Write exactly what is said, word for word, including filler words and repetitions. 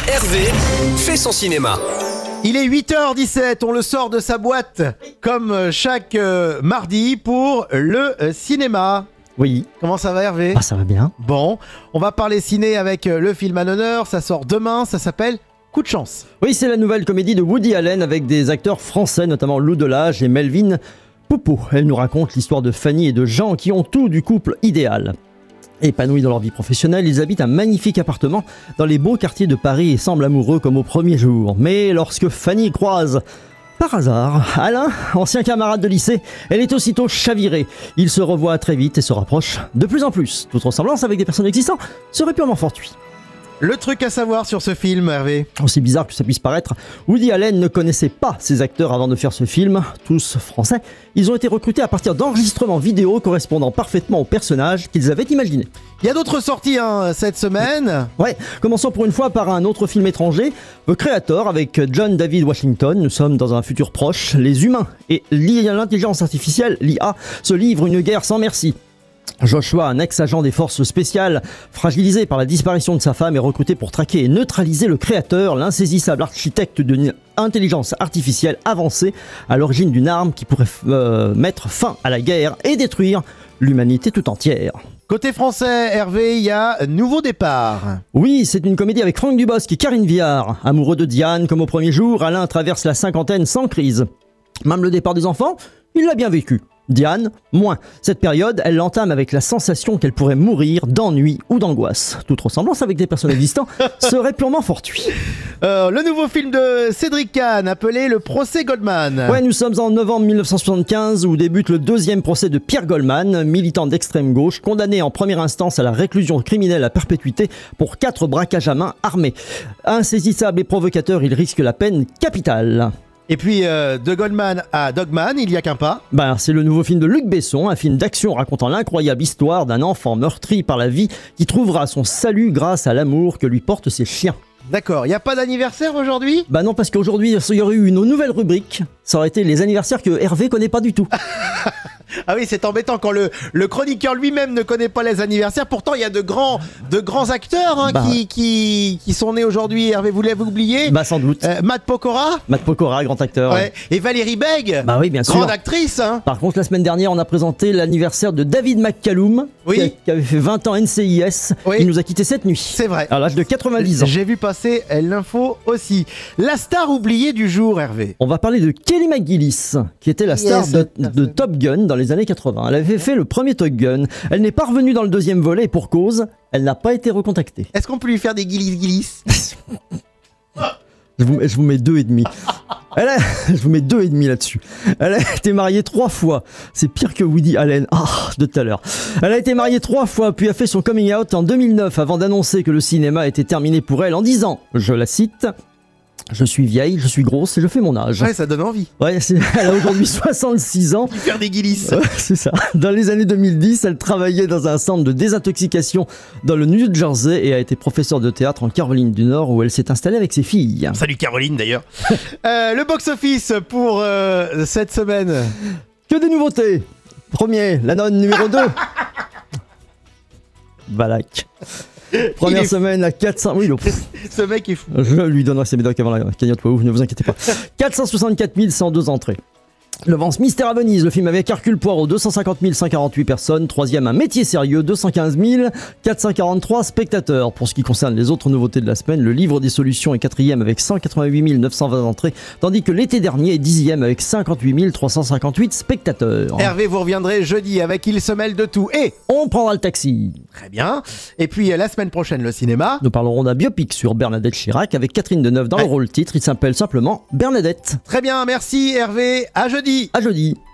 Hervé fait son cinéma. Il est huit heures dix-sept, on le sort de sa boîte comme chaque euh, mardi pour le euh, cinéma. Oui. Comment ça va Hervé ? Ah, ça va bien. Bon, on va parler ciné avec euh, le film à l'honneur, ça sort demain, ça s'appelle Coup de chance. Oui, c'est la nouvelle comédie de Woody Allen avec des acteurs français, notamment Lou Delage et Melvin Poupeau. Elle nous raconte l'histoire de Fanny et de Jean qui ont tout du couple idéal. Épanouis dans leur vie professionnelle, ils habitent un magnifique appartement dans les beaux quartiers de Paris et semblent amoureux comme au premier jour. Mais lorsque Fanny croise, par hasard, Alain, ancien camarade de lycée, elle est aussitôt chavirée. Ils se revoient très vite et se rapprochent de plus en plus. Toute ressemblance avec des personnes existantes serait purement fortuite. Le truc à savoir sur ce film, Hervé ? Aussi bizarre que ça puisse paraître, Woody Allen ne connaissait pas ces acteurs avant de faire ce film, tous français. Ils ont été recrutés à partir d'enregistrements vidéo correspondant parfaitement aux personnages qu'ils avaient imaginés. Il y a d'autres sorties hein, cette semaine. Ouais, commençons pour une fois par un autre film étranger, The Creator avec John David Washington. Nous sommes dans un futur proche. Les humains et l'intelligence artificielle, l'I A, se livrent une guerre sans merci. Joshua, un ex-agent des forces spéciales, fragilisé par la disparition de sa femme, est recruté pour traquer et neutraliser le créateur, l'insaisissable architecte d'une intelligence artificielle avancée, à l'origine d'une arme qui pourrait euh, mettre fin à la guerre et détruire l'humanité tout entière. Côté français, Hervé, il y a Nouveau départ. Oui, c'est une comédie avec Franck Dubosc et Karine Viard. Amoureux de Diane comme au premier jour, Alain traverse la cinquantaine sans crise. Même le départ des enfants, il l'a bien vécu. Diane, moins. Cette période, elle l'entame avec la sensation qu'elle pourrait mourir d'ennui ou d'angoisse. Toute ressemblance avec des personnes existantes serait purement fortuite. Euh, le nouveau film de Cédric Kahn, appelé Le procès Goldman. Ouais, nous sommes en novembre mille neuf cent soixante-quinze où débute le deuxième procès de Pierre Goldman, militant d'extrême gauche, condamné en première instance à la réclusion criminelle à perpétuité pour quatre braquages à main armés. Insaisissable et provocateur, il risque la peine capitale. Et puis euh, de Goldman à Dogman, il y a qu'un pas. Ben, c'est le nouveau film de Luc Besson, un film d'action racontant l'incroyable histoire d'un enfant meurtri par la vie qui trouvera son salut grâce à l'amour que lui portent ses chiens. D'accord, il n'y a pas d'anniversaire aujourd'hui ? Bah non, parce qu'aujourd'hui, il y aurait eu une nouvelle rubrique. Ça aurait été les anniversaires que Hervé connaît pas du tout. Ah oui, c'est embêtant quand le, le chroniqueur lui-même ne connaît pas les anniversaires. Pourtant, il y a de grands, de grands acteurs hein, bah, qui, qui, qui sont nés aujourd'hui. Hervé, vous l'avez oublié ? Bah sans doute. Euh, Matt Pokora ? Matt Pokora, grand acteur. Ouais. Et Valérie Beg ? Bah oui, bien sûr. Grande actrice. Hein. Par contre, la semaine dernière, on a présenté l'anniversaire de David McCallum, oui. qui, a, qui avait fait vingt ans N C I S. Oui. Il nous a quitté cette nuit. C'est vrai. À l'âge de quatre-vingt-dix ans. J'ai vu passer l'info aussi. La star oubliée du jour, Hervé. On va parler de Kelly McGillis, qui était la star Yes, de, de Top Gun dans les années quatre-vingts. Elle avait fait le premier Top Gun. Elle n'est pas revenue dans le deuxième volet et pour cause, elle n'a pas été recontactée. Est-ce qu'on peut lui faire des guilis-guilis ? je, vous, je vous mets deux et demi. Elle a, je vous mets deux et demi là-dessus. Elle a été mariée trois fois. C'est pire que Woody Allen. Ah, de tout à l'heure. Elle a été mariée trois fois, puis a fait son coming out en deux mille neuf avant d'annoncer que le cinéma était terminé pour elle en disant, je la cite, je suis vieille, je suis grosse et je fais mon âge. Ouais, ça donne envie. Ouais, c'est, elle a aujourd'hui soixante-six ans. Lui faire des guilis. Ouais, c'est ça. Dans les années deux mille dix, elle travaillait dans un centre de désintoxication dans le New Jersey et a été professeure de théâtre en Caroline du Nord où elle s'est installée avec ses filles. Salut Caroline d'ailleurs. euh, le box-office pour euh, cette semaine. Que des nouveautés. Premier, la nonne numéro deux. Balak. Première semaine à quatre cents... Oui, le... Ce mec est fou. Je lui donnerai ses médocs avant la cagnotte Poitou, ne vous inquiétez pas. quatre cent soixante-quatre mille cent deux entrées. Le Vence Mystère à Venise, le film avec Hercule Poirot, deux cent cinquante mille cent quarante-huit personnes. Troisième, Un métier sérieux, deux cent quinze mille quatre cent quarante-trois spectateurs. Pour ce qui concerne les autres nouveautés de la semaine, Le Livre des Solutions est quatrième avec cent quatre-vingt-huit mille neuf cent vingt entrées, tandis que L'été dernier est dixième avec cinquante-huit mille trois cent cinquante-huit spectateurs. Hervé, vous reviendrez jeudi avec Il se mêle de tout. Et on prendra le taxi. Très bien. Et puis la semaine prochaine, le cinéma. Nous parlerons d'un biopic sur Bernadette Chirac avec Catherine Deneuve dans ouais. le rôle titre. Il s'appelle simplement Bernadette. Très bien, merci Hervé. À jeudi. À jeudi.